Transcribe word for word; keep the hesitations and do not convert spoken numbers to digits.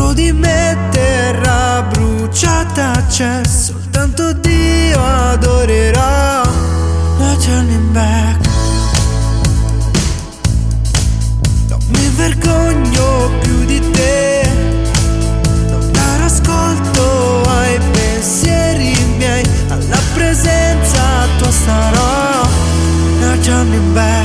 Dentro di me terra bruciata c'è, soltanto Dio adorerà. No turning back. Non mi vergogno più di te, non dare ascolto ai pensieri miei, alla presenza tua sarò. No turning back.